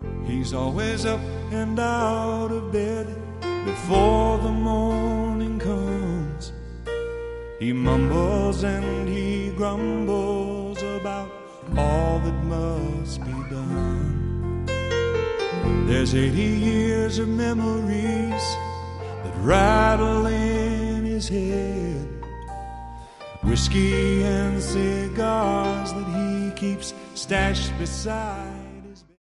He's always up and out of bed before the morning comes. He mumbles and he grumbles about all that must be done. There's 80 years of memories that rattle in his head, whiskey and cigars that he keeps stashed beside